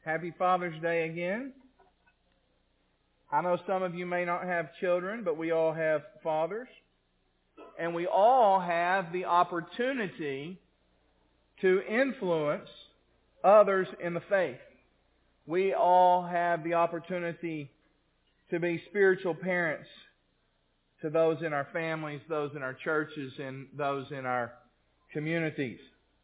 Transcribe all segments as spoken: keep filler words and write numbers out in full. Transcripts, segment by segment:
Happy Father's Day again. I know some of you may not have children, but we all have fathers. And we all have the opportunity to influence others in the faith. We all have the opportunity to be spiritual parents to those in our families, those in our churches, and those in our communities.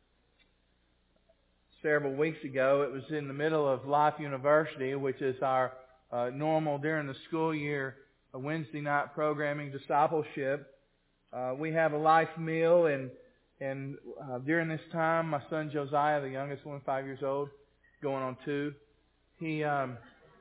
Several weeks ago, it was in the middle of Life University, which is our uh, normal during the school year a Wednesday night programming discipleship. Uh, we have a life meal, and and uh, during this time, my son Josiah, the youngest one, five years old, going on two, he um,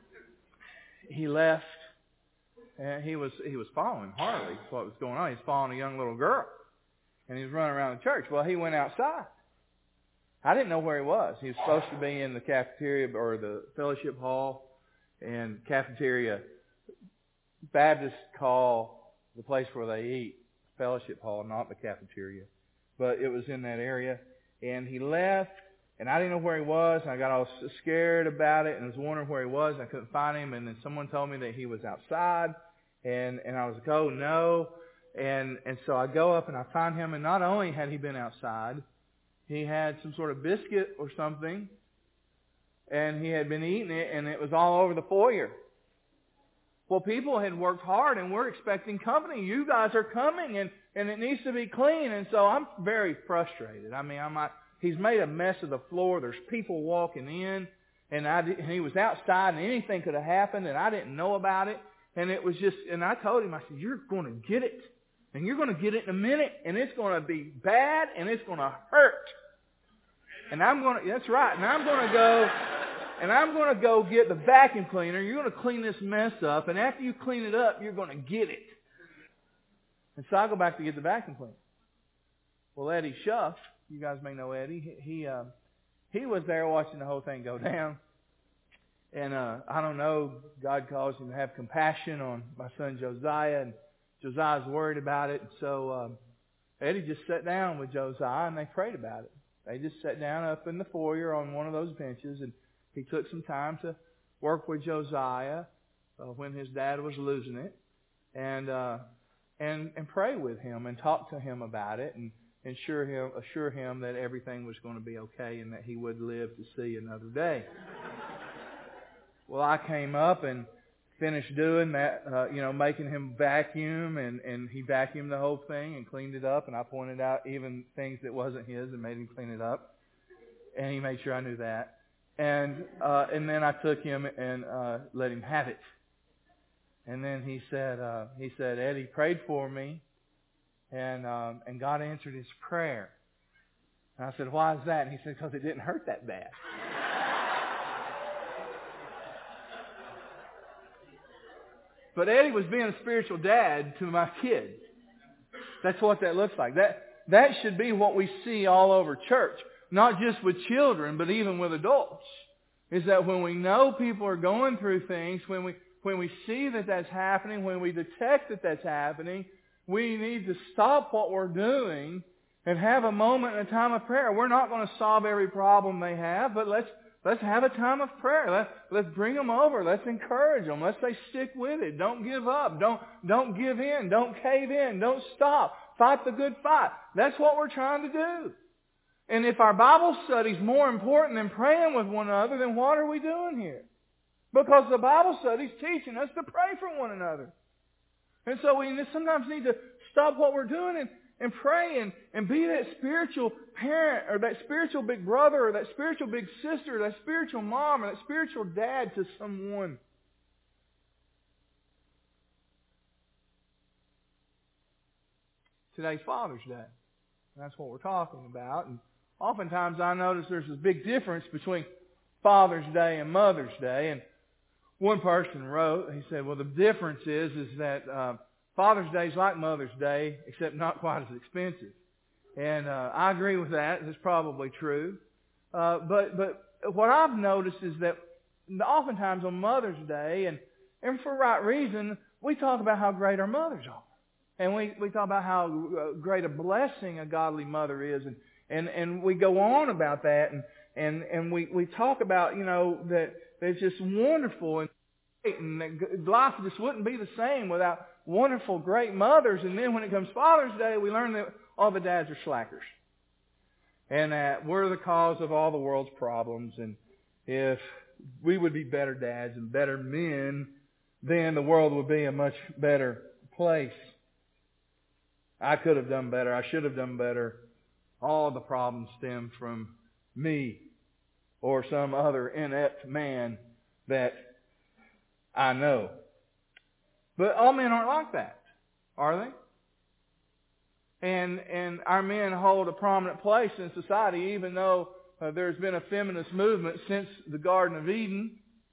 he left, and he was he was following Harley. What was going on? He was following a young little girl, and he was running around the church. Well, he went outside. I didn't know where he was. He was supposed to be in the cafeteria or the fellowship hall, and cafeteria. Baptists call the place where they eat fellowship hall, not the cafeteria. But it was in that area. And he left, and I didn't know where he was, and I got all scared about it and was wondering where he was, and I couldn't find him. And then someone told me that he was outside, and, and I was like, oh, no. And, and so I go up, and I find him, and not only had he been outside, he had some sort of biscuit or something, and he had been eating it, and it was all over the foyer. Well, people had worked hard, and we're expecting company. You guys are coming, and, and it needs to be clean. And so I'm very frustrated. I mean, I'm like, he's made a mess of the floor. There's people walking in, and, I, and he was outside, and anything could have happened, and I didn't know about it. And it was just, and I told him, I said, you're going to get it. And you're going to get it in a minute, and it's going to be bad, and it's going to hurt. And I'm going to, that's right, and I'm going to go, and I'm going to go get the vacuum cleaner. You're going to clean this mess up, and after you clean it up, you're going to get it. And so I go back to get the vacuum cleaner. Well, Eddie Shuff, you guys may know Eddie, he he, uh, he was there watching the whole thing go down. And uh, I don't know, God caused him to have compassion on my son Josiah, and Josiah's worried about it. And so um, Eddie just sat down with Josiah, and they prayed about it. They just sat down up in the foyer on one of those benches, and he took some time to work with Josiah uh, when his dad was losing it, and uh, and and pray with him and talk to him about it, and assure him assure him that everything was going to be okay and that he would live to see another day. Well, I came up and finished doing that, uh, you know, making him vacuum, and, and he vacuumed the whole thing and cleaned it up, and I pointed out even things that wasn't his and made him clean it up, and he made sure I knew that. And uh, and then I took him and uh, let him have it. And then he said, uh, he said, Eddie prayed for me, and um, and God answered his prayer. And I said, why is that? And he said, because it didn't hurt that bad. But Eddie was being a spiritual dad to my kids. That's what that looks like. That that should be what we see all over church. Not just with children, but even with adults. Is that when we know people are going through things, when we when we see that that's happening, when we detect that that's happening, we need to stop what we're doing and have a moment in a time of prayer. We're not going to solve every problem they have, but let's Let's have a time of prayer. Let's, let's bring them over. Let's encourage them. Let's say stick with it. Don't give up. Don't, don't give in. Don't cave in. Don't stop. Fight the good fight. That's what we're trying to do. And if our Bible study is more important than praying with one another, then what are we doing here? Because the Bible study is teaching us to pray for one another. And so we sometimes need to stop what we're doing and, and pray and, and be that spiritual parent or that spiritual big brother or that spiritual big sister or that spiritual mom or that spiritual dad to someone. Today's Father's Day. That's what we're talking about. And oftentimes I notice there's this big difference between Father's Day and Mother's Day. And one person wrote, he said, well, the difference is, is that uh, Father's Day is like Mother's Day, except not quite as expensive. And uh, I agree with that. It's probably true. Uh, but but what I've noticed is that oftentimes on Mother's Day, and, and for right reason, we talk about how great our mothers are. And we, we talk about how great a blessing a godly mother is. And, and, and we go on about that. And, And and we, we talk about, you know, that, that it's just wonderful and great, and that life just wouldn't be the same without wonderful, great mothers. And then when it comes Father's Day, we learn that all the dads are slackers. And that we're the cause of all the world's problems. And if we would be better dads and better men, then the world would be a much better place. I could have done better. I should have done better. All the problems stem from me or some other inept man that I know. But all men aren't like that, are they? And and our men hold a prominent place in society, even though uh, there's been a feminist movement since the Garden of Eden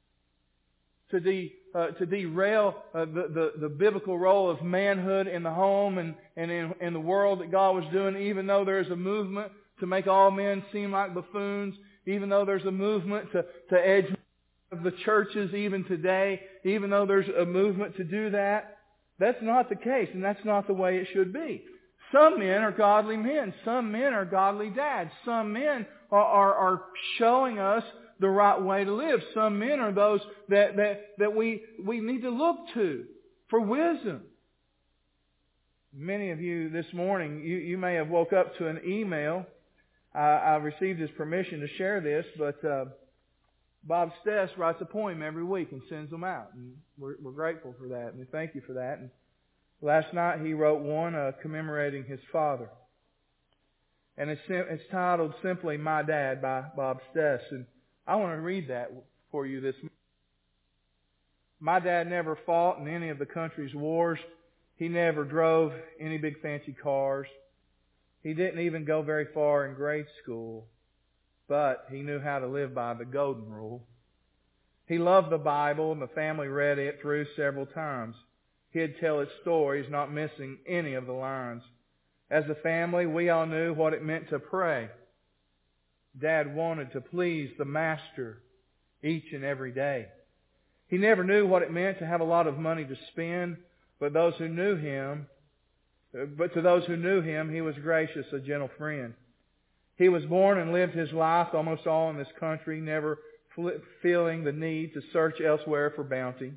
to de, uh, to derail uh, the, the the biblical role of manhood in the home and and in, in the world that God was doing. Even though there's a movement to make all men seem like buffoons, even though there's a movement to to edge of the churches even today, even though there's a movement to do that, that's not the case, and that's not the way it should be. Some men are godly men. Some men are godly dads. Some men are, are, are showing us the right way to live. Some men are those that, that, that we, we need to look to for wisdom. Many of you this morning, you, you may have woke up to an email. I, I received his permission to share this, but uh, Bob Stess writes a poem every week and sends them out. And we're, we're grateful for that, and we thank you for that. And last night he wrote one uh, commemorating his father. And it's, it's titled simply My Dad by Bob Stess. And I want to read that for you this morning. My dad never fought in any of the country's wars. He never drove any big fancy cars. He didn't even go very far in grade school. But he knew how to live by the golden rule. He loved the Bible, and the family read it through several times. He'd tell its stories, not missing any of the lines. As a family, we all knew what it meant to pray. Dad wanted to please the Master each and every day. He never knew what it meant to have a lot of money to spend, but those who knew him, but to those who knew him, he was gracious, a gentle friend. He was born and lived his life almost all in this country, never feeling the need to search elsewhere for bounty.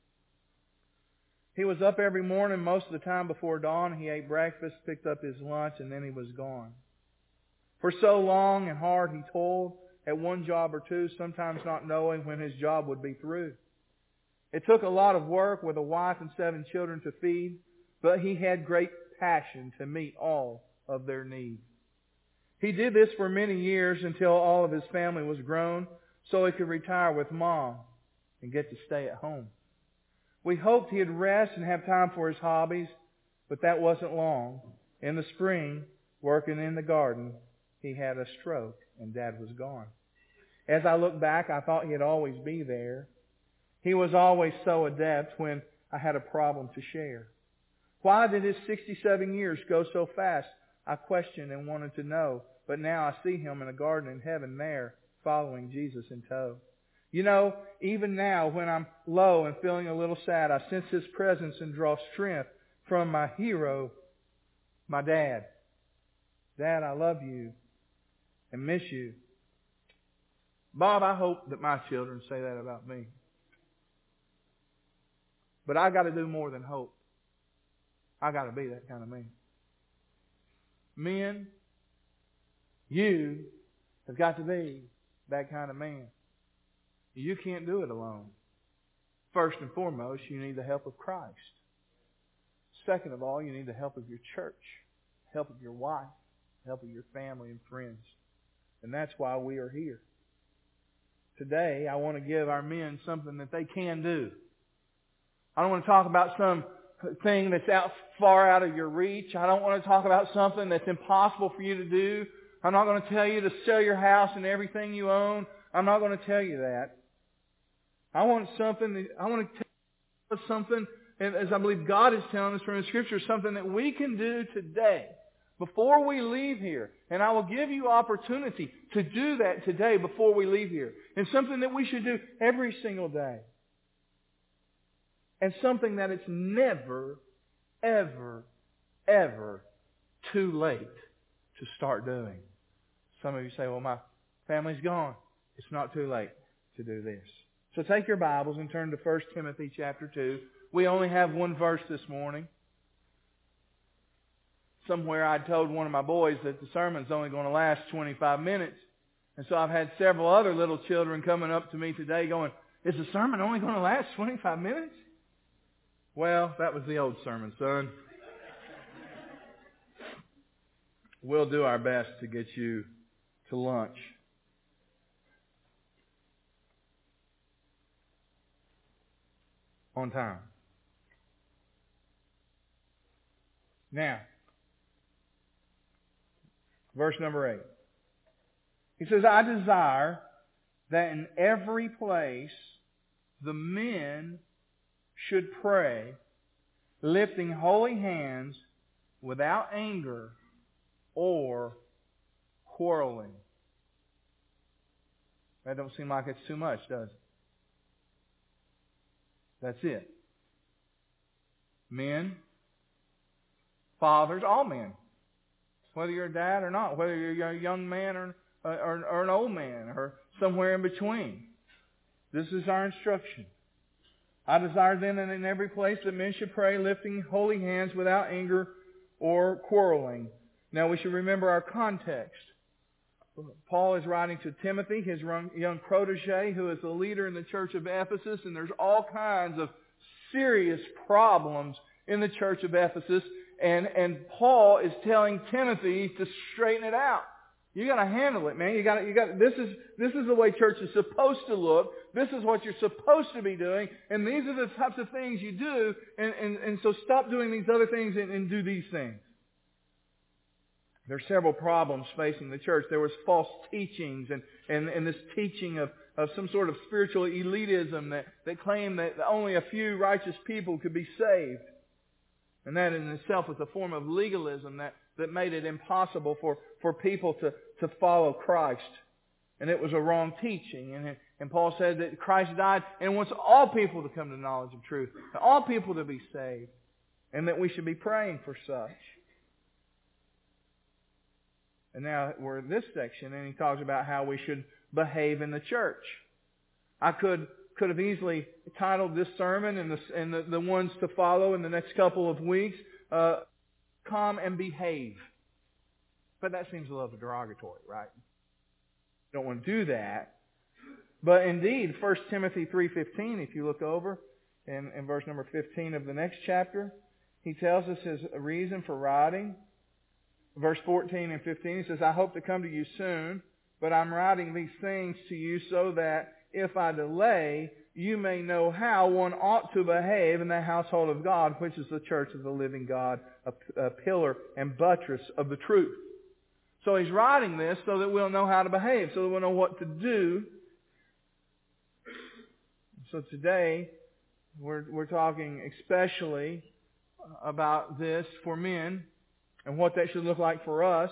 He was up every morning most of the time before dawn. He ate breakfast, picked up his lunch, and then he was gone. For so long and hard he toiled at one job or two, sometimes not knowing when his job would be through. It took a lot of work with a wife and seven children to feed, but he had great passion to meet all of their needs. He did this for many years until all of his family was grown, so he could retire with Mom and get to stay at home. We hoped he'd rest and have time for his hobbies, but that wasn't long. In the spring, working in the garden, he had a stroke and Dad was gone. As I look back, I thought he'd always be there. He was always so adept when I had a problem to share. Why did his sixty-seven years go so fast? I questioned and wanted to know, but now I see him in a garden in heaven there, following Jesus in tow. You know, even now when I'm low and feeling a little sad, I sense His presence and draw strength from my hero, my dad. Dad, I love you and miss you. Bob, I hope that my children say that about me. But I got to do more than hope. I got to be that kind of man. Men, you have got to be that kind of man. You can't do it alone. First and foremost, you need the help of Christ. Second of all, you need the help of your church, help of your wife, help of your family and friends. And that's why we are here. Today, I want to give our men something that they can do. I don't want to talk about some thing that's out far out of your reach. I don't want to talk about something that's impossible for you to do. I'm not going to tell you to sell your house and everything you own. I'm not going to tell you that. I want something, that, I want to tell you something, and as I believe God is telling us from the Scripture, something that we can do today before we leave here. And I will give you opportunity to do that today before we leave here. And something that we should do every single day. And something that it's never, ever, ever too late to start doing. Some of you say, well, my Family's gone. It's not too late to do this. So take your Bibles and turn to First Timothy chapter two. We only have one verse this morning. Somewhere I told one of my boys that the sermon's only going to last twenty-five minutes. And so I've had several other little children coming up to me today going, is the sermon only going to last twenty-five minutes? Well, that was the old sermon, son. We'll do our best to get you to lunch. On time. Now, verse number eight. He says, I desire that in every place the men should pray, lifting holy hands without anger or quarreling. That don't seem like it's too much, does it? That's it. Men, fathers, all men. Whether you're a dad or not, whether you're a young man or, or, or an old man or somewhere in between. This is our instruction. I desire then that in every place that men should pray, lifting holy hands without anger or quarreling. Now we should remember our context. Paul is writing to Timothy, his young protege, who is the leader in the church of Ephesus, and there's all kinds of serious problems in the church of Ephesus, and, and Paul is telling Timothy to straighten it out. You got to handle it, man. You got you got this is this is the way church is supposed to look. This is what you're supposed to be doing, and these are the types of things you do. And and, and so stop doing these other things and, and do these things. There are several problems facing the church. There was false teachings and, and, and this teaching of, of some sort of spiritual elitism that, that claimed that only a few righteous people could be saved. And that in itself was a form of legalism that, that made it impossible for, for people to, to follow Christ. And it was a wrong teaching. And, and Paul said that Christ died and wants all people to come to knowledge of truth. All people to be saved. And that we should be praying for such. And now we're in this section, and he talks about how we should behave in the church. I could could have easily titled this sermon and the and the, the ones to follow in the next couple of weeks, uh, "Come and Behave." But that seems a little derogatory, right? Don't want to do that. But indeed, First Timothy three fifteen, if you look over in, in verse number fifteen of the next chapter, he tells us his reason for writing. Verse fourteen and fifteen, he says, I hope to come to you soon, but I'm writing these things to you so that if I delay, you may know how one ought to behave in the household of God, which is the church of the living God, a, a pillar and buttress of the truth. So he's writing this so that we'll know how to behave, so that we'll know what to do. So today, we're, we're talking especially about this for men, and what that should look like for us.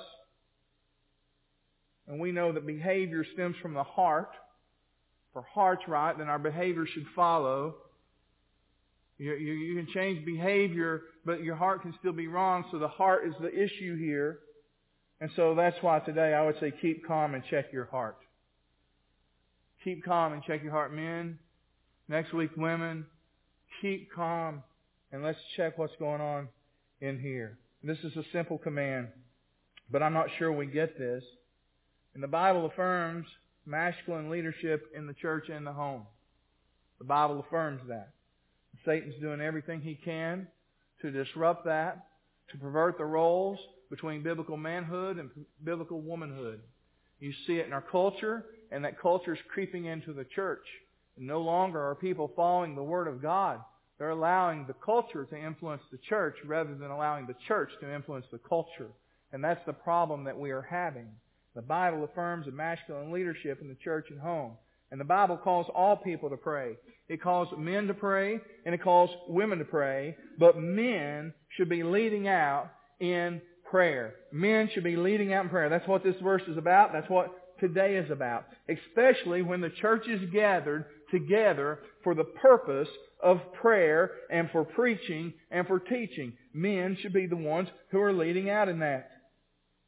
And we know that behavior stems from the heart. If our heart's right, then our behavior should follow. You, you, you can change behavior, but your heart can still be wrong, so the heart is the issue here. And so that's why today I would say keep calm and check your heart. Keep calm and check your heart, men. Next week, women. Keep calm and let's check what's going on in here. This is a simple command, but I'm not sure we get this. And the Bible affirms masculine leadership in the church and the home. The Bible affirms that. Satan's doing everything he can to disrupt that, to pervert the roles between biblical manhood and biblical womanhood. You see it in our culture, and that culture is creeping into the church. And no longer are people following the Word of God. They're allowing the culture to influence the church rather than allowing the church to influence the culture. And that's the problem that we are having. The Bible affirms a masculine leadership in the church and home. And the Bible calls all people to pray. It calls men to pray, and it calls women to pray. But men should be leading out in prayer. Men should be leading out in prayer. That's what this verse is about. That's what today is about. Especially when the church is gathered together for the purpose of prayer and for preaching and for teaching. Men should be the ones who are leading out in that.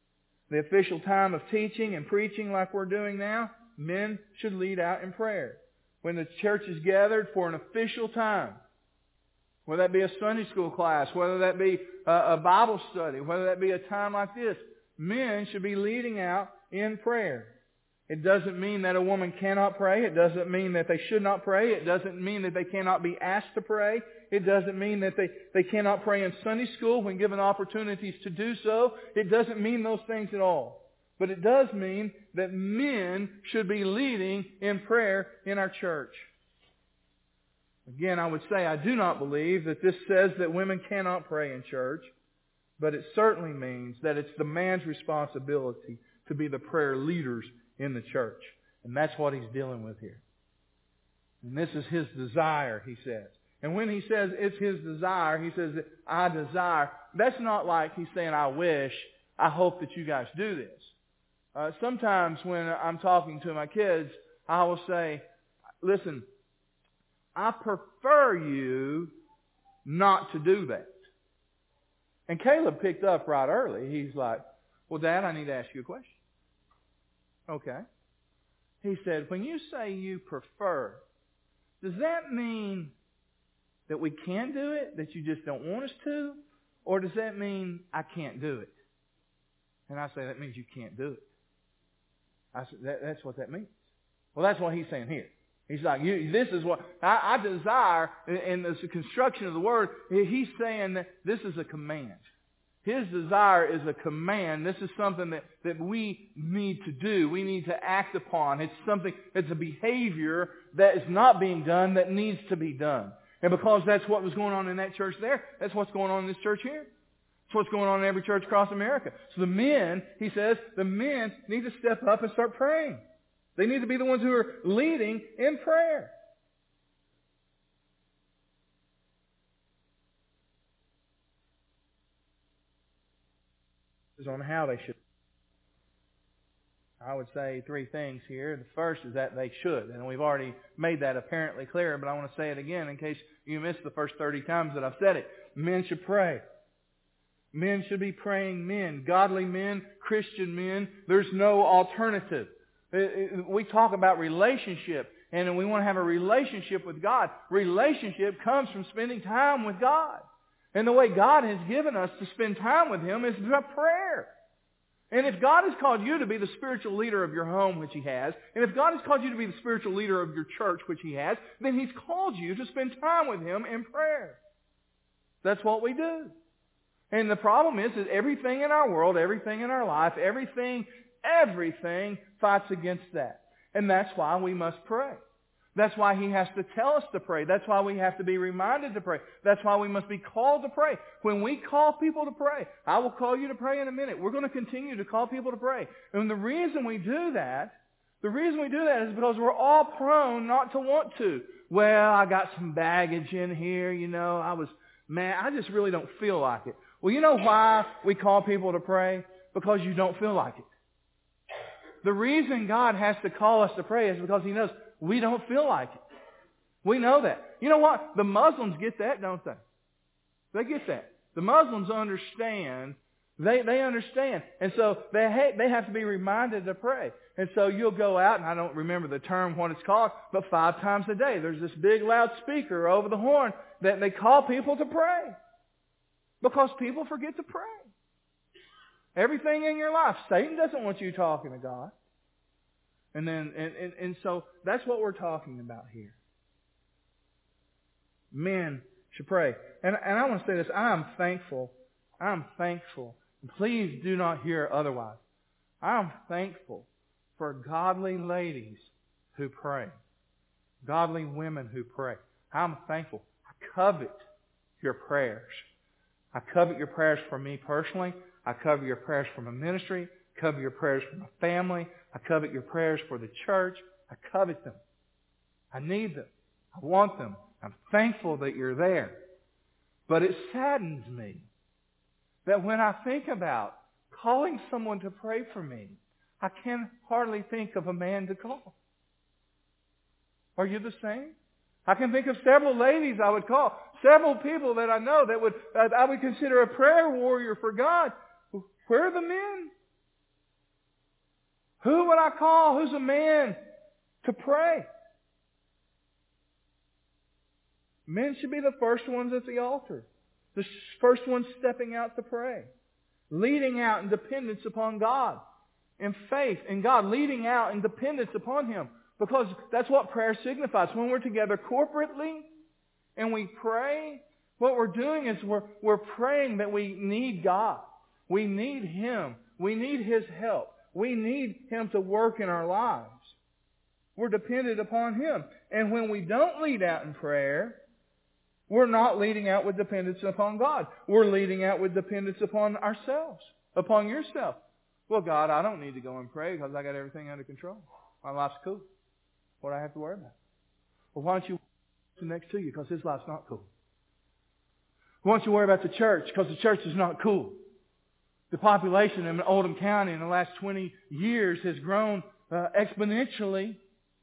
the official time of teaching and preaching like we're doing now, men should lead out in prayer. When the church is gathered for an official time, whether that be a Sunday school class, whether that be a Bible study, whether that be a time like this, men should be leading out in prayer. It doesn't mean that a woman cannot pray. It doesn't mean that they should not pray. It doesn't mean that they cannot be asked to pray. It doesn't mean that they, they cannot pray in Sunday school when given opportunities to do so. It doesn't mean those things at all. But it does mean that men should be leading in prayer in our church. Again, I would say I do not believe that this says that women cannot pray in church, but it certainly means that it's the man's responsibility to be the prayer leaders in the church. And that's what he's dealing with here. And this is his desire, he says. And when he says it's his desire, he says, I desire. That's not like he's saying, I wish, I hope that you guys do this. Uh, sometimes when I'm talking to my kids, I will say, listen, I prefer you not to do that. And Caleb picked up right early. He's like, well, Dad, I need to ask you a question. Okay. He said, when you say you prefer, does that mean that we can do it, that you just don't want us to? Or does that mean I can't do it? And I say, that means you can't do it. I said, that, that's what that means. Well, that's what he's saying here. He's like, you, this is what I, I desire, in the construction of the word, he's saying that this is a command. His desire is a command. This is something that, that we need to do. We need to act upon. It's something, it's a behavior that is not being done that needs to be done. And because that's what was going on in that church there, that's what's going on in this church here. That's what's going on in every church across America. So the men, he says, the men need to step up and start praying. They need to be the ones who are leading in prayer. This is on how they should. I would say three things here. The first is that they should. And we've already made that apparently clear, but I want to say it again in case you missed the first thirty times that I've said it. Men should pray. Men should be praying men. Godly men, Christian men. There's no alternative. We talk about relationship, and we want to have a relationship with God. Relationship comes from spending time with God. And the way God has given us to spend time with Him is by prayer. And if God has called you to be the spiritual leader of your home, which He has, and if God has called you to be the spiritual leader of your church, which He has, then He's called you to spend time with Him in prayer. That's what we do. And the problem is that everything in our world, everything in our life, everything, everything fights against that. And that's why we must pray. That's why He has to tell us to pray. That's why we have to be reminded to pray. That's why we must be called to pray. When we call people to pray, I will call you to pray in a minute. We're going to continue to call people to pray. And the reason we do that, the reason we do that is because we're all prone not to want to. Well, I got some baggage in here, you know, I was, man, I just really don't feel like it. Well, you know why we call people to pray? Because you don't feel like it. The reason God has to call us to pray is because He knows we don't feel like it. We know that. You know what? The Muslims get that, don't they? They get that. The Muslims understand. They they understand. And so they ha- they have to be reminded to pray. And so you'll go out, and I don't remember the term, what it's called, but five times a day there's this big loud speaker over the horn that they call people to pray. Because people forget to pray. Everything in your life, Satan doesn't want you talking to God. And then, and, and, and so that's what we're talking about here. Men should pray. And, and I want to say this, I am thankful, I am thankful, and please do not hear otherwise. I am thankful for godly ladies who pray. Godly women who pray. I'm thankful. I covet your prayers. I covet your prayers for me personally. I covet your prayers for my ministry. I covet your prayers for my family. I covet your prayers for the church. I covet them. I need them. I want them. I'm thankful that you're there. But it saddens me that when I think about calling someone to pray for me, I can hardly think of a man to call. Are you the same? I can think of several ladies I would call, several people that I know that would that I would consider a prayer warrior for God. Where are the men? Who would I call? Who's a man to pray? Men should be the first ones at the altar. The first ones stepping out to pray. Leading out in dependence upon God. In faith in God. Leading out in dependence upon Him. Because that's what prayer signifies. When we're together corporately and we pray, what we're doing is we're, we're praying that we need God. We need Him. We need His help. We need Him to work in our lives. We're dependent upon Him. And when we don't lead out in prayer, we're not leading out with dependence upon God. We're leading out with dependence upon ourselves, upon yourself. Well, God, I don't need to go and pray because I got everything under control. My life's cool. What do I have to worry about? Well, why don't you worry about the next to you because his life's not cool? Why don't you worry about the church because the church is not cool? The population in Oldham County in the last twenty years has grown uh, exponentially.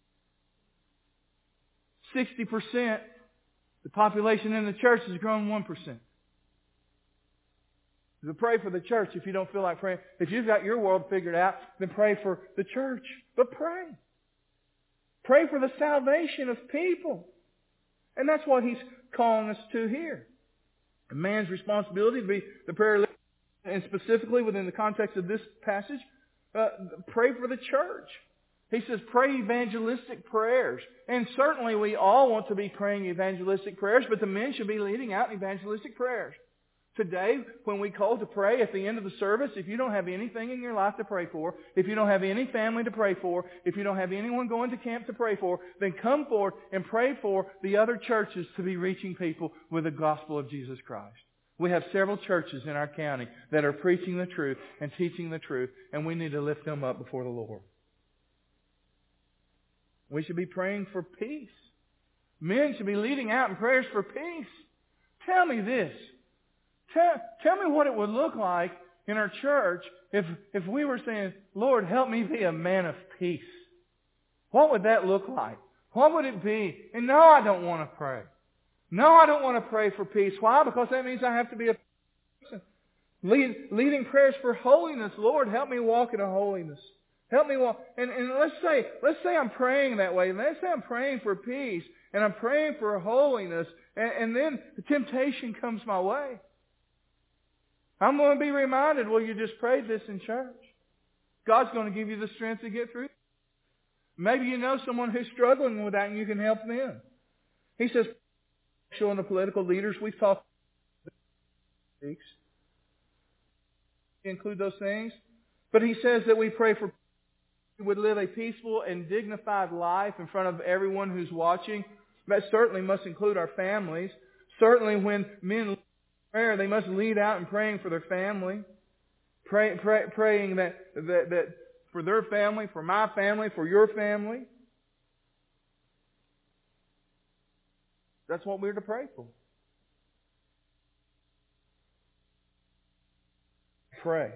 sixty percent. The population in the church has grown one percent. So pray for the church if you don't feel like praying. If you've got your world figured out, then pray for the church. But pray. Pray for the salvation of people. And that's what He's calling us to here. A man's responsibility to be the prayer leader, and specifically within the context of this passage, uh, pray for the church. He says pray evangelistic prayers. And certainly we all want to be praying evangelistic prayers, but the men should be leading out in evangelistic prayers. Today, when we call to pray at the end of the service, if you don't have anything in your life to pray for, if you don't have any family to pray for, if you don't have anyone going to camp to pray for, then come forward and pray for the other churches to be reaching people with the gospel of Jesus Christ. We have several churches in our county that are preaching the truth and teaching the truth, and we need to lift them up before the Lord. We should be praying for peace. Men should be leading out in prayers for peace. Tell me this. Tell, tell me what it would look like in our church if, if we were saying, Lord, help me be a man of peace. What would that look like? What would it be? And no, I don't want to pray. No, I don't want to pray for peace. Why? Because that means I have to be a person. Lead, leading prayers for holiness. Lord, help me walk in a holiness. Help me walk. And, and let's say, let's say I'm praying that way. Let's say I'm praying for peace and I'm praying for holiness, and, and then the temptation comes my way. I'm going to be reminded, well, you just prayed this in church. God's going to give you the strength to get through. Maybe you know someone who's struggling with that and you can help them. He says, showing the political leaders, we've talked about include those things. But he says that we pray for we would live a peaceful and dignified life in front of everyone who's watching. That certainly must include our families. Certainly when men prayer, they must lead out in praying for their family, pray, pray, praying that, that that for their family, for my family, for your family. That's what we're to pray for. Pray.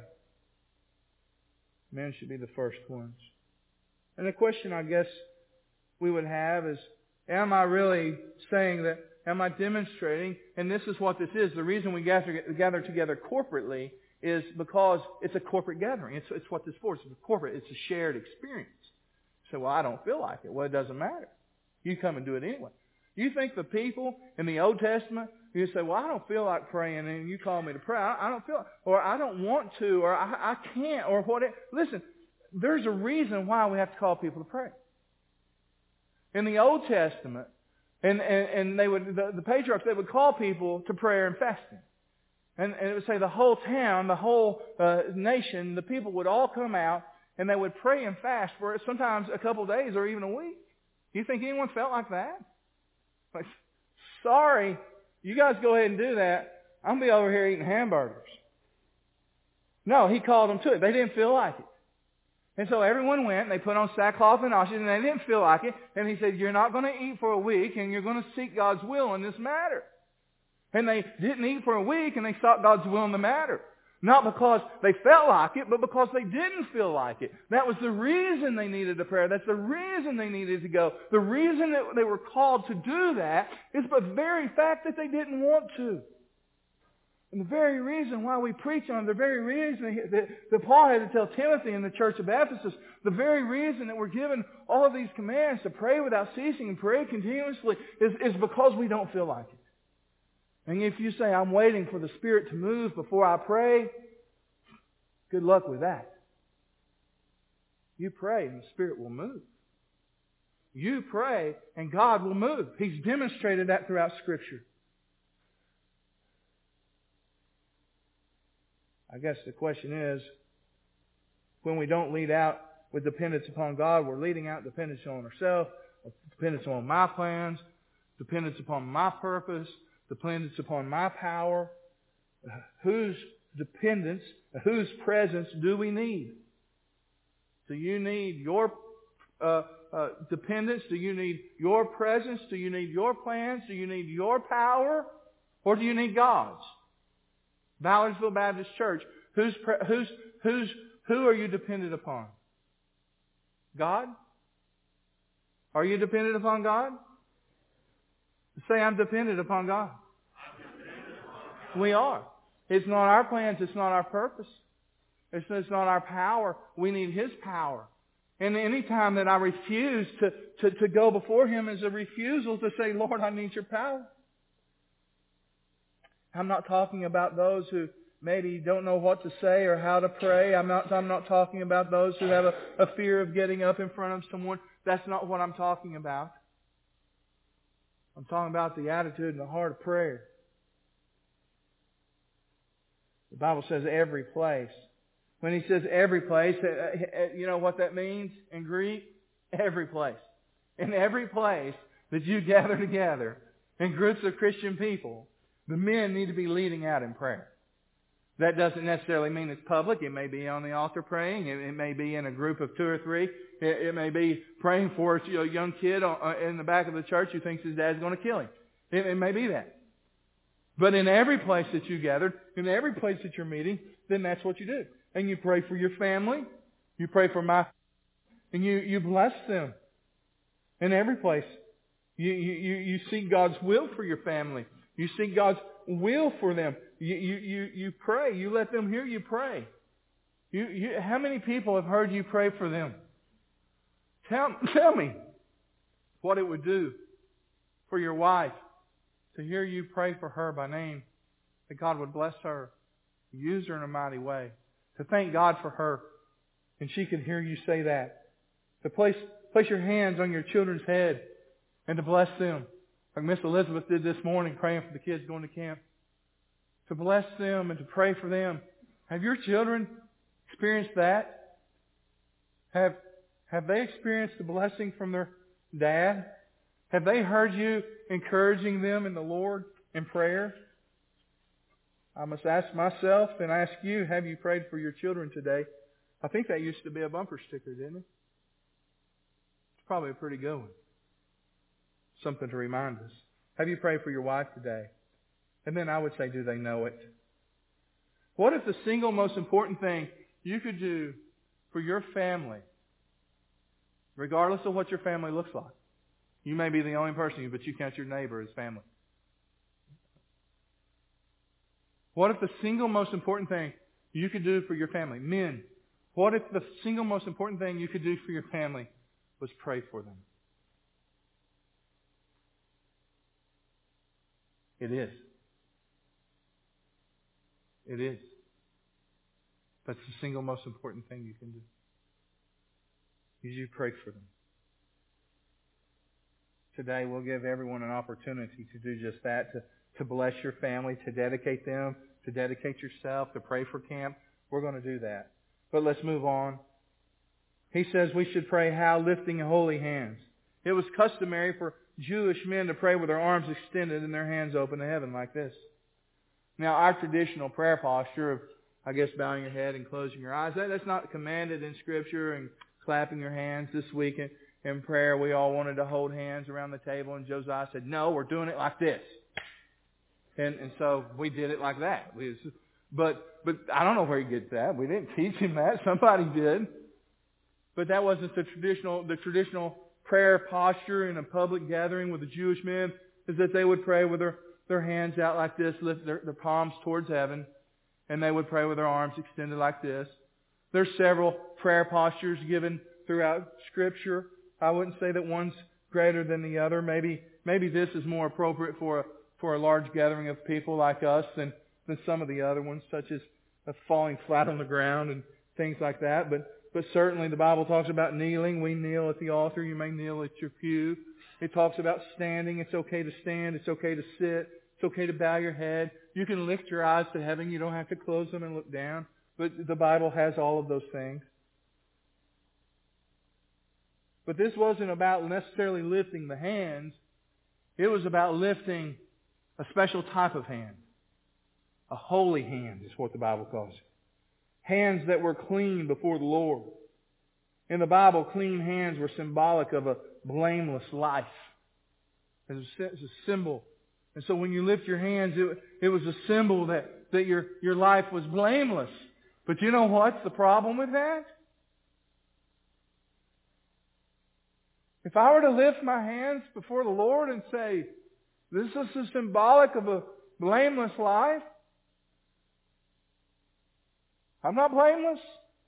Men should be the first ones. And the question I guess we would have is, am I really saying that, am I demonstrating, and this is what this is, the reason we gather, gather together corporately is because it's a corporate gathering. It's, it's what this is for. It's a corporate, it's a shared experience. So, well, I don't feel like it. Well, it doesn't matter. You come and do it anyway. You think the people in the Old Testament, you say, well, I don't feel like praying, and you call me to pray. I, I don't feel, or I don't want to, or I, I can't, or what. Listen, there's a reason why we have to call people to pray. In the Old Testament, and, and, and they would, the, the patriarchs, they would call people to prayer and fasting. And, and it would say the whole town, the whole uh, nation, the people would all come out, and they would pray and fast for sometimes a couple of days or even a week. You think anyone felt like that? Like, sorry, you guys go ahead and do that. I'm going to be over here eating hamburgers. No, he called them to it. They didn't feel like it. And so everyone went, and they put on sackcloth and ashes, and they didn't feel like it. And he said, you're not going to eat for a week, and you're going to seek God's will in this matter. And they didn't eat for a week, and they sought God's will in the matter. Not because they felt like it, but because they didn't feel like it. That was the reason they needed a prayer. That's the reason they needed to go. The reason that they were called to do that is the very fact that they didn't want to. And the very reason why we preach on it, the very reason that, that Paul had to tell Timothy in the church of Ephesus, the very reason that we're given all of these commands to pray without ceasing and pray continuously is, is because we don't feel like it. And if you say, I'm waiting for the Spirit to move before I pray, good luck with that. You pray and the Spirit will move. You pray and God will move. He's demonstrated that throughout Scripture. I guess the question is, when we don't lead out with dependence upon God, we're leading out dependence on ourselves, dependence on my plans, dependence upon my purpose, dependence upon my power. Whose dependence, whose presence do we need? Do you need your uh, uh, dependence? Do you need your presence? Do you need your plans? Do you need your power? Or do you need God's? Ballardsville Baptist Church, who's, who's, who's, who are you dependent upon? God? Are you dependent upon God? Say, I'm dependent upon God. We are. It's not our plans. It's not our purpose. It's, it's not our power. We need His power. And any time that I refuse to, to, to go before Him is a refusal to say, Lord, I need your power. I'm not talking about those who maybe don't know what to say or how to pray. I'm not, I'm not talking about those who have a, a fear of getting up in front of someone. That's not what I'm talking about. I'm talking about the attitude and the heart of prayer. The Bible says every place. When he says every place, you know what that means in Greek? Every place. In every place that you gather together in groups of Christian people, the men need to be leading out in prayer. That doesn't necessarily mean it's public. It may be on the altar praying. It, it may be in a group of two or three. It, it may be praying for a young kid in the back of the church who thinks his dad's going to kill him. It, it may be that. But in every place that you gathered, in every place that you're meeting, then that's what you do. And you pray for your family. You pray for my and you, you bless them. In every place. You, you, you seek God's will for your family. You seek God's will for them. You, you, you, you pray. You let them hear you pray. You, you, how many people have heard you pray for them? Tell, tell me what it would do for your wife to hear you pray for her by name, that God would bless her, use her in a mighty way, to thank God for her, and she could hear you say that, to place, place your hands on your children's head and to bless them. Like Miss Elizabeth did this morning, praying for the kids going to camp. To bless them and to pray for them. Have your children experienced that? Have, have they experienced the blessing from their dad? Have they heard you encouraging them in the Lord in prayer? I must ask myself and ask you, have you prayed for your children today? I think that used to be a bumper sticker, didn't it? It's probably a pretty good one. Something to remind us. Have you prayed for your wife today? And then I would say, do they know it? What if the single most important thing you could do for your family, regardless of what your family looks like? You may be the only person, but you count your neighbor as family. What if the single most important thing you could do for your family, men, what if the single most important thing you could do for your family was pray for them? It is. It is. That's the single most important thing you can do. Is you pray for them. Today we'll give everyone an opportunity to do just that, to, to bless your family, to dedicate them, to dedicate yourself, to pray for camp. We're going to do that. But let's move on. He says we should pray how? Lifting holy hands. It was customary for Jewish men to pray with their arms extended and their hands open to heaven like this. Now, our traditional prayer posture of, I guess, bowing your head and closing your eyes, that, that's not commanded in Scripture, and clapping your hands. This week in, in prayer, we all wanted to hold hands around the table, and Josiah said, no, we're doing it like this. And, and so we did it like that. We, but, but I don't know where he gets that. We didn't teach him that. Somebody did. But that wasn't the traditional, the traditional prayer posture in a public gathering with the Jewish men, is that they would pray with their their hands out like this, lift their, their palms towards heaven, and they would pray with their arms extended like this. There's several prayer postures given throughout Scripture. I wouldn't say that one's greater than the other. Maybe maybe this is more appropriate for a, for a large gathering of people like us than, than some of the other ones, such as falling flat on the ground and things like that. But but certainly the Bible talks about kneeling. We kneel at the altar. You may kneel at your pew. It talks about standing. It's okay to stand. It's okay to sit. It's okay to bow your head. You can lift your eyes to heaven. You don't have to close them and look down. But the Bible has all of those things. But this wasn't about necessarily lifting the hands. It was about lifting a special type of hand. A holy hand is what the Bible calls it. Hands that were clean before the Lord. In the Bible, clean hands were symbolic of a blameless life. It was a symbol. And so when you lift your hands, it, it was a symbol that, that your, your life was blameless. But you know what's the problem with that? If I were to lift my hands before the Lord and say, this is a symbolic of a blameless life, I'm not blameless.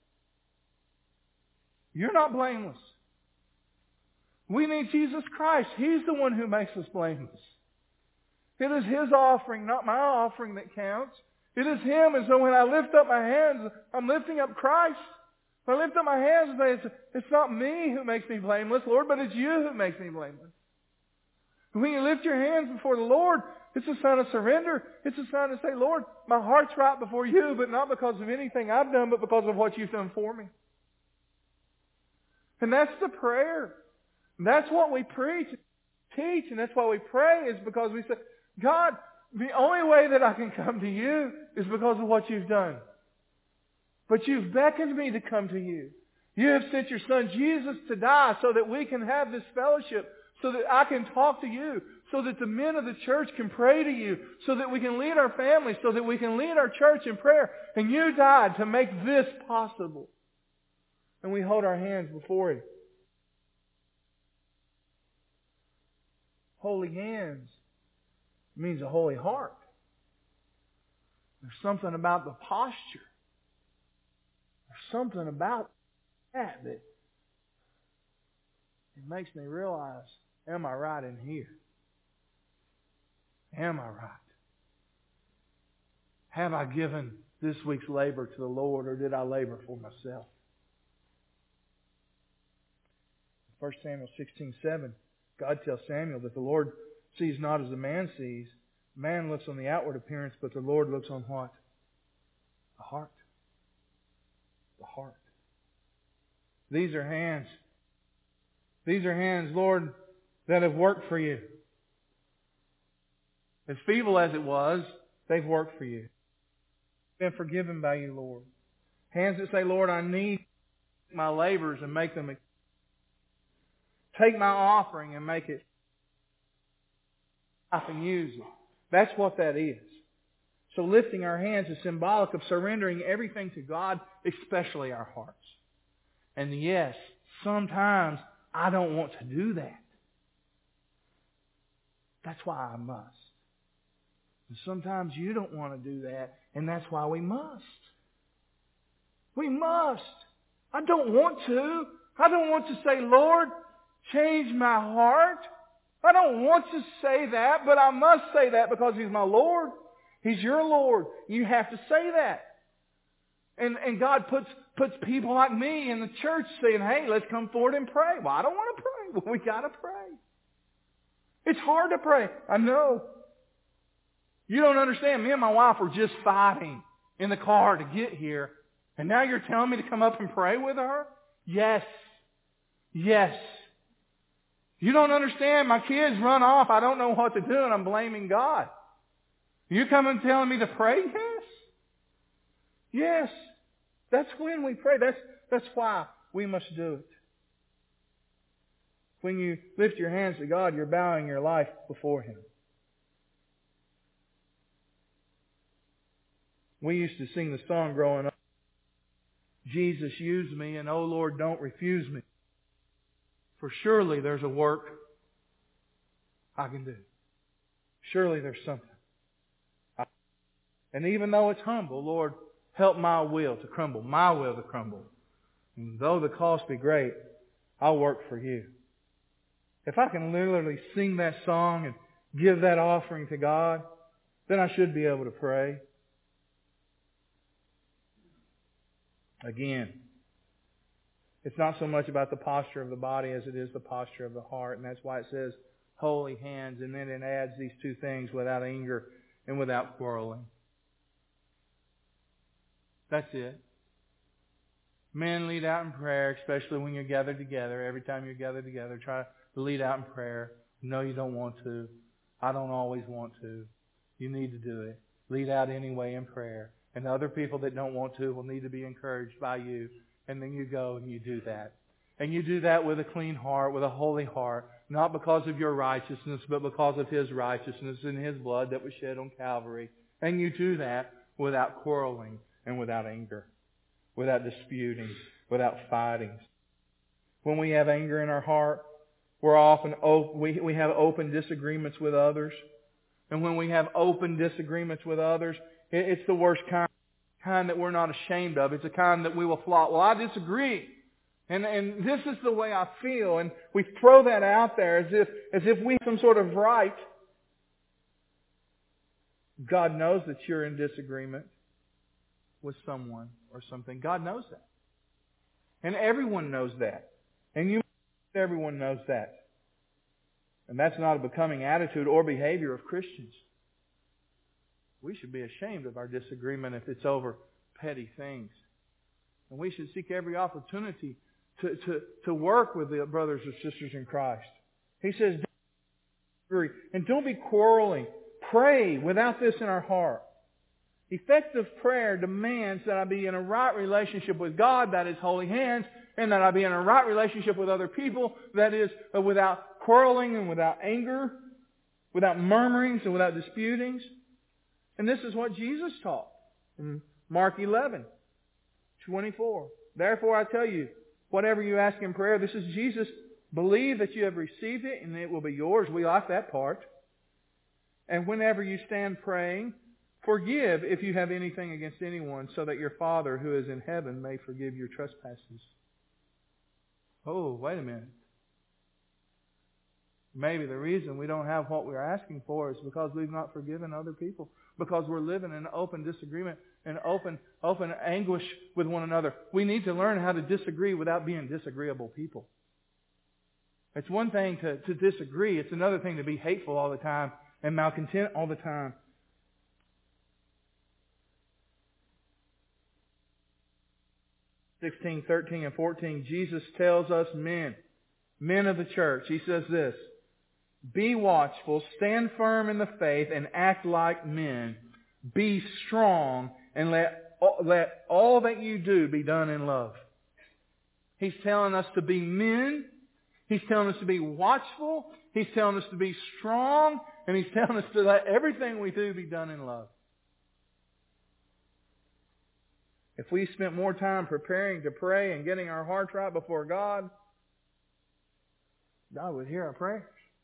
You're not blameless. We need Jesus Christ. He's the one who makes us blameless. It is His offering, not my offering, that counts. It is Him. And so when I lift up my hands, I'm lifting up Christ. When I lift up my hands and say, it's, it's not me who makes me blameless, Lord, but it's You who makes me blameless. When you lift your hands before the Lord, it's a sign of surrender. It's a sign to say, Lord, my heart's right before You, but not because of anything I've done, but because of what You've done for me. And that's the prayer. That's what we preach, teach, and that's why we pray, is because we say, God, the only way that I can come to You is because of what You've done. But You've beckoned me to come to You. You have sent Your Son Jesus to die so that we can have this fellowship, so that I can talk to You, so that the men of the church can pray to You, so that we can lead our families, so that we can lead our church in prayer. And You died to make this possible. And we hold our hands before Him. Holy hands means a holy heart. There's something about the posture. There's something about that that it makes me realize, am I right in here? Am I right? Have I given this week's labor to the Lord, or did I labor for myself? First Samuel sixteen seven, God tells Samuel that the Lord sees not as a man sees. Man looks on the outward appearance, but the Lord looks on what? The heart. The heart. These are hands. These are hands, Lord, that have worked for You. As feeble as it was, they've worked for You. Been forgiven by You, Lord. Hands that say, Lord, I need my labors and make them. Take my offering and make it. I can use it. That's what that is. So lifting our hands is symbolic of surrendering everything to God, especially our hearts. And yes, sometimes I don't want to do that. That's why I must. And sometimes you don't want to do that, and that's why we must. We must. I don't want to. I don't want to say, Lord, change my heart. I don't want to say that, but I must say that because He's my Lord. He's your Lord. You have to say that. And and God puts puts people like me in the church saying, hey, let's come forward and pray. Well, I don't want to pray. Well, we got to pray. It's hard to pray. I know. You don't understand. Me and my wife were just fighting in the car to get here. And now you're telling me to come up and pray with her? Yes. Yes. You don't understand. My kids run off. I don't know what to do, and I'm blaming God. You come and telling me to pray? Yes. Yes. That's when we pray. That's, that's why we must do it. When you lift your hands to God, you're bowing your life before Him. We used to sing the song growing up, Jesus, use me, and oh Lord, don't refuse me. For surely there's a work I can do. Surely there's something. And even though it's humble, Lord, help my will to crumble, my will to crumble. And though the cost be great, I'll work for you. If I can literally sing that song and give that offering to God, then I should be able to pray. Again, it's not so much about the posture of the body as it is the posture of the heart. And that's why it says holy hands. And then it adds these two things: without anger and without quarreling. That's it. Men, lead out in prayer, especially when you're gathered together. Every time you're gathered together, try to lead out in prayer. No, you don't want to. I don't always want to. You need to do it. Lead out anyway in prayer. And other people that don't want to will need to be encouraged by you. And then you go and you do that. And you do that with a clean heart, with a holy heart. Not because of your righteousness, but because of His righteousness and His blood that was shed on Calvary. And you do that without quarreling and without anger. Without disputing. Without fighting. When we have anger in our heart, we're often op- we, we have open disagreements with others. And when we have open disagreements with others, it, it's the worst kind. Kind that we're not ashamed of. It's a kind that we will flaunt. Well, I disagree. And, and this is the way I feel. And we throw that out there as if, as if we have some sort of right. God knows that you're in disagreement with someone or something. God knows that. And everyone knows that. And you, everyone knows that. And that's not a becoming attitude or behavior of Christians. We should be ashamed of our disagreement if it's over petty things. And we should seek every opportunity to, to, to work with the brothers and sisters in Christ. He says, don't be angry and don't be quarreling. Pray without this in our heart. Effective prayer demands that I be in a right relationship with God, that is holy hands, and that I be in a right relationship with other people, that is without quarreling and without anger, without murmurings and without disputings. And this is what Jesus taught in Mark eleven, twenty-four. Therefore I tell you, whatever you ask in prayer, this is Jesus, believe that you have received it and it will be yours. We like that part. And whenever you stand praying, forgive if you have anything against anyone, so that your Father who is in heaven may forgive your trespasses. Oh, wait a minute. Maybe the reason we don't have what we're asking for is because we've not forgiven other people. Because we're living in open disagreement and open, open anguish with one another. We need to learn how to disagree without being disagreeable people. It's one thing to, to disagree. It's another thing to be hateful all the time and malcontent all the time. sixteen, thirteen, and fourteen, Jesus tells us men, men of the church, He says this, be watchful, stand firm in the faith, and act like men. Be strong, and let, let all that you do be done in love. He's telling us to be men. He's telling us to be watchful. He's telling us to be strong. And He's telling us to let everything we do be done in love. If we spent more time preparing to pray and getting our hearts right before God, God would hear our prayers.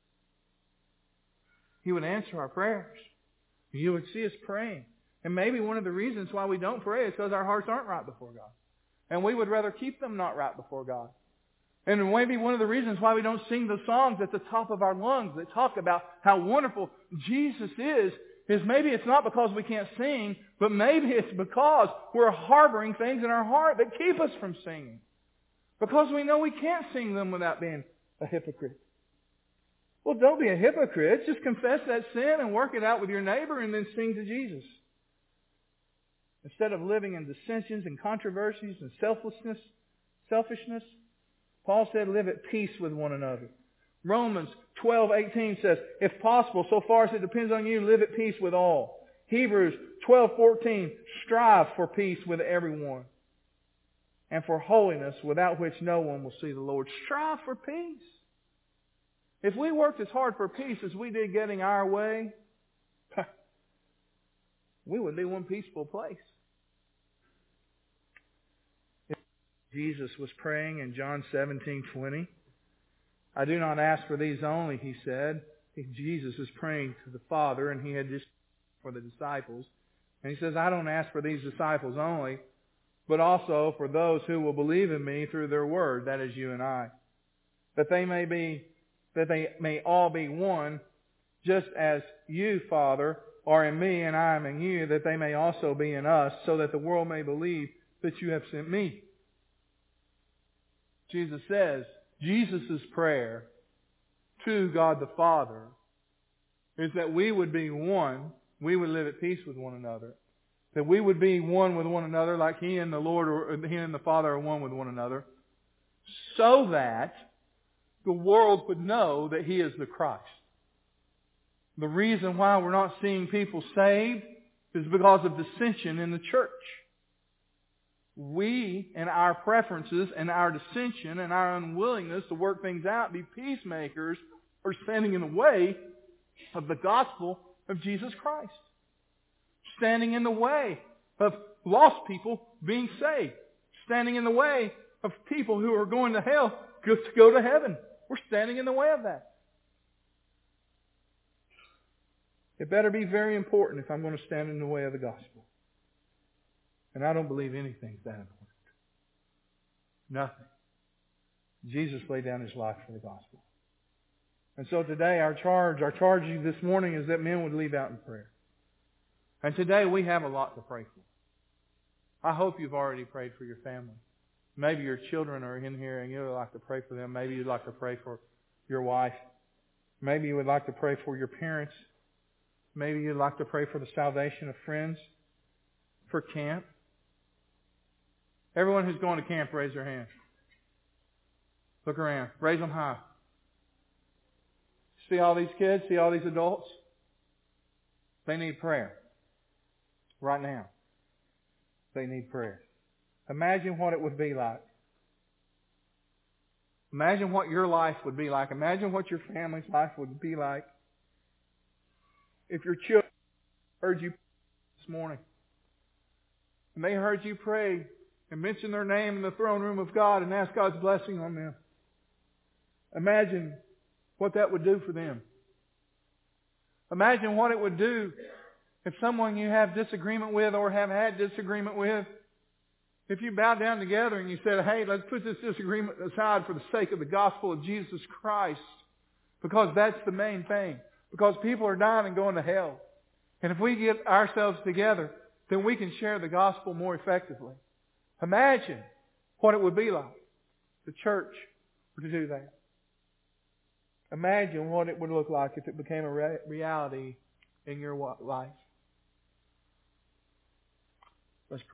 He would answer our prayers. You would see us praying. And maybe one of the reasons why we don't pray is because our hearts aren't right before God. And we would rather keep them not right before God. And maybe one of the reasons why we don't sing the songs at the top of our lungs that talk about how wonderful Jesus is, is maybe it's not because we can't sing, but maybe it's because we're harboring things in our heart that keep us from singing. Because we know we can't sing them without being a hypocrite. Well, don't be a hypocrite. Just confess that sin and work it out with your neighbor and then sing to Jesus. Instead of living in dissensions and controversies and selflessness, selfishness, Paul said, live at peace with one another. Romans twelve eighteen says, if possible, so far as it depends on you, live at peace with all. Hebrews twelve fourteen, strive for peace with everyone and for holiness, without which no one will see the Lord. Strive for peace. If we worked as hard for peace as we did getting our way, we would be one peaceful place. Jesus was praying in John seventeen twenty. I do not ask for these only, He said, Jesus is praying to the Father, and He had just for the disciples. And He says, I don't ask for these disciples only, but also for those who will believe in Me through their word, that is you and I. That they may be, that they may all be one, just as you, Father, are in Me and I am in you, that they may also be in us, so that the world may believe that you have sent Me. Jesus says, Jesus' prayer to God the Father is that we would be one, we would live at peace with one another, that we would be one with one another like He and the Lord, or He and the Father are one with one another, so that the world would know that He is the Christ. The reason why we're not seeing people saved is because of dissension in the church. We, and our preferences, and our dissension, and our unwillingness to work things out, be peacemakers, are standing in the way of the gospel of Jesus Christ. Standing in the way of lost people being saved. Standing in the way of people who are going to hell to go to heaven. We're standing in the way of that. It better be very important if I'm going to stand in the way of the gospel. And I don't believe anything's that important. Nothing. Jesus laid down His life for the gospel. And so today our charge, our charge this morning is that men would leave out in prayer. And today we have a lot to pray for. I hope you've already prayed for your family. Maybe your children are in here and you would like to pray for them. Maybe you'd like to pray for your wife. Maybe you would like to pray for your parents. Maybe you'd like to pray for the salvation of friends, for camp. Everyone who's going to camp, raise their hand. Look around. Raise them high. See all these kids? See all these adults? They need prayer. Right now. They need prayer. Imagine what it would be like. Imagine what your life would be like. Imagine what your family's life would be like if your children heard you this morning. And they heard you pray and mention their name in the throne room of God and ask God's blessing on them. Imagine what that would do for them. Imagine what it would do if someone you have disagreement with or have had disagreement with, if you bowed down together and you said, hey, let's put this disagreement aside for the sake of the gospel of Jesus Christ, because that's the main thing. Because people are dying and going to hell. And if we get ourselves together, then we can share the gospel more effectively. Imagine what it would be like if the church were to do that. Imagine what it would look like if it became a re- reality in your life.